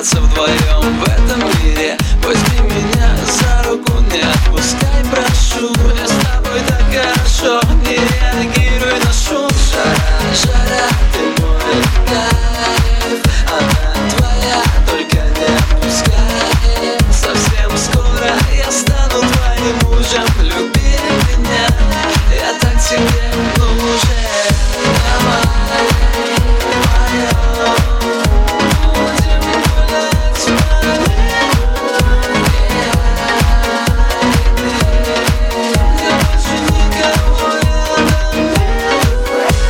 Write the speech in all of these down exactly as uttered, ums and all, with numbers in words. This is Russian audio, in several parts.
остаться вдвоем в этом мире. Возьми меня за руку, не отпускай, прошу. Мне с тобой так хорошо, не реагируй на шум. Жара, жара, ты мой кайф, она твоя, только не отпускай. Совсем скоро я стану твоим мужем. Люби меня, я так тебе нужен. Давай, моя, будем гулять по миру. Я больше никого рядом нет.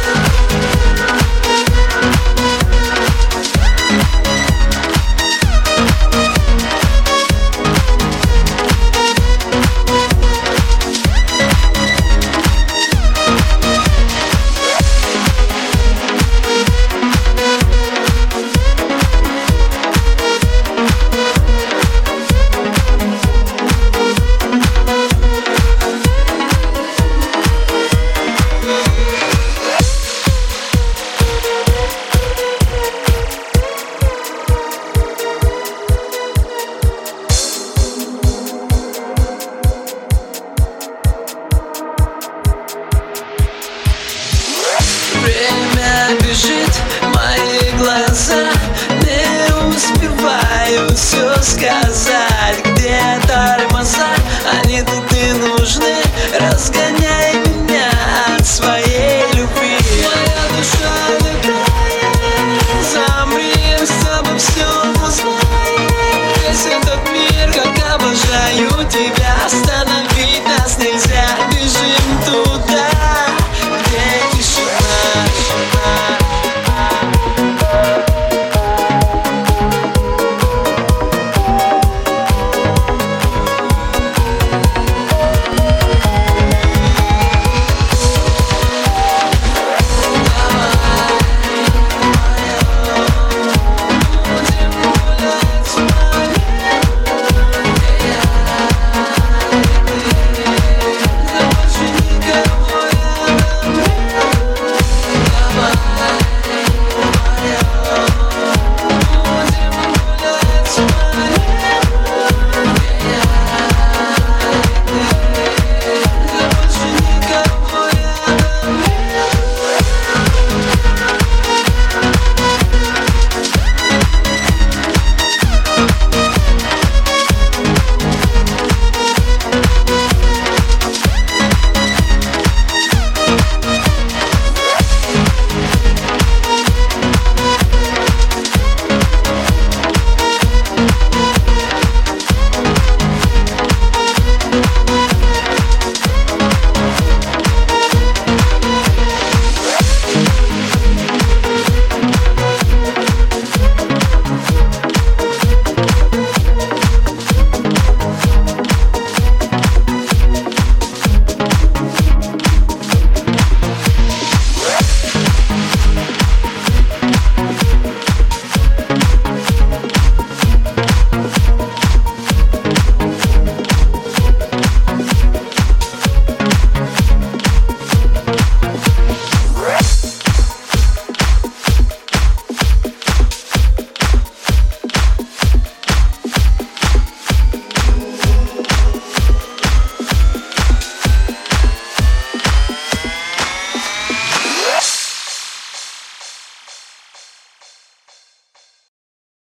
Время бежит, мои глаза, не успеваю все сказать.